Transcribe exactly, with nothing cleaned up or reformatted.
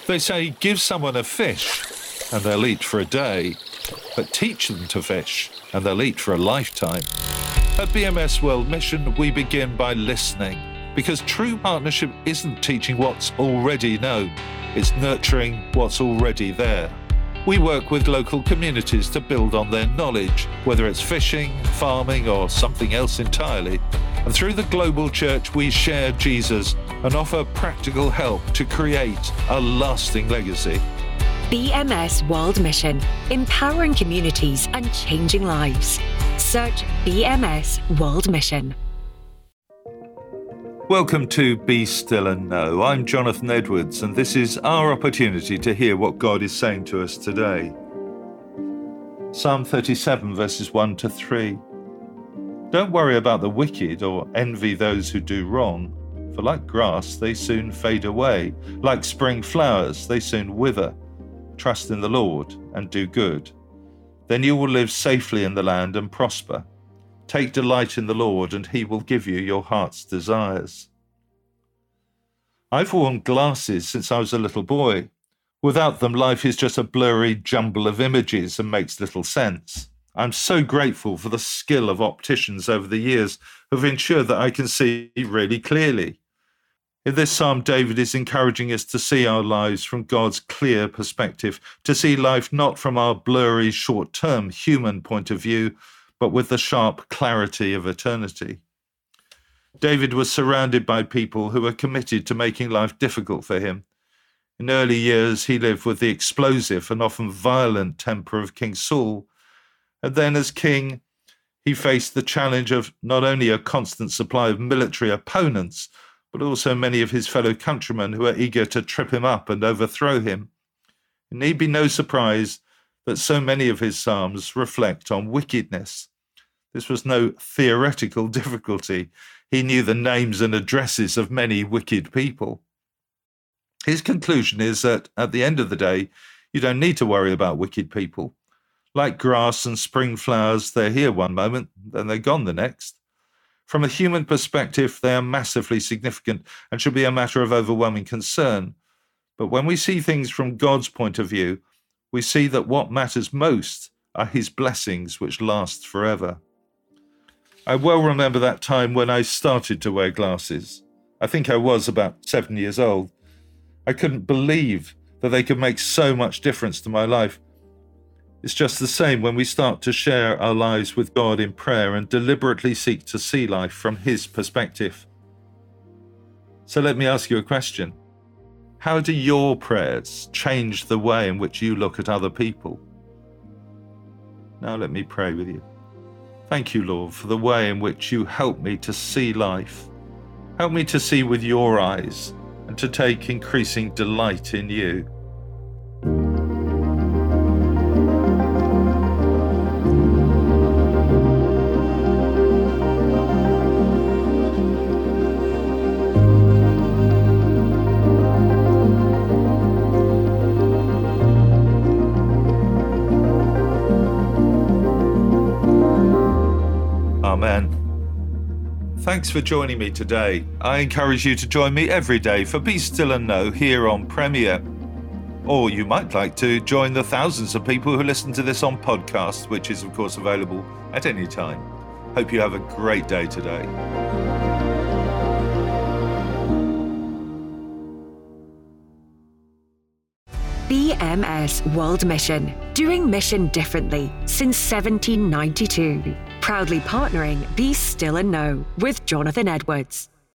They say give someone a fish and they'll eat for a day, but teach them to fish and they'll eat for a lifetime. At B M S World Mission, we begin by listening, because true partnership isn't teaching what's already known, it's nurturing what's already there. We work with local communities to build on their knowledge, whether it's fishing, farming, or something else entirely. And through the global church, we share Jesus and offer practical help to create a lasting legacy. B M S World Mission, empowering communities and changing lives. Search B M S World Mission. Welcome to Be Still and Know. I'm Jonathan Edwards, and this is our opportunity to hear what God is saying to us today. Psalm thirty-seven, verses one to three. Don't worry about the wicked or envy those who do wrong, for like grass they soon fade away, like spring flowers they soon wither. Trust in the Lord and do good. Then you will live safely in the land and prosper. Take delight in the Lord, and he will give you your heart's desires. I've worn glasses since I was a little boy. Without them, life is just a blurry jumble of images and makes little sense. I'm so grateful for the skill of opticians over the years who've ensured that I can see really clearly. In this psalm, David is encouraging us to see our lives from God's clear perspective, to see life not from our blurry, short-term human point of view, but with the sharp clarity of eternity. David was surrounded by people who were committed to making life difficult for him. In early years, he lived with the explosive and often violent temper of King Saul. And then as king, he faced the challenge of not only a constant supply of military opponents, but also many of his fellow countrymen who were eager to trip him up and overthrow him. It need be no surprise that so many of his psalms reflect on wickedness. This was no theoretical difficulty. He knew the names and addresses of many wicked people. His conclusion is that at the end of the day, you don't need to worry about wicked people. Like grass and spring flowers, they're here one moment, then they're gone the next. From a human perspective, they are massively significant and should be a matter of overwhelming concern. But when we see things from God's point of view, we see that what matters most are his blessings which last forever. I well remember that time when I started to wear glasses. I think I was about seven years old. I couldn't believe that they could make so much difference to my life. It's just the same when we start to share our lives with God in prayer and deliberately seek to see life from his perspective. So let me ask you a question. How do your prayers change the way in which you look at other people? Now let me pray with you. Thank you, Lord, for the way in which you help me to see life. Help me to see with your eyes and to take increasing delight in you. Amen. Thanks for joining me today. I encourage you to join me every day for Be Still and Know here on Premier. Or you might like to join the thousands of people who listen to this on podcast, which is of course available at any time. Hope you have a great day today. B M S World Mission, doing mission differently since seventeen ninety-two. Proudly partnering Be Still and Know with Jonathan Edwards.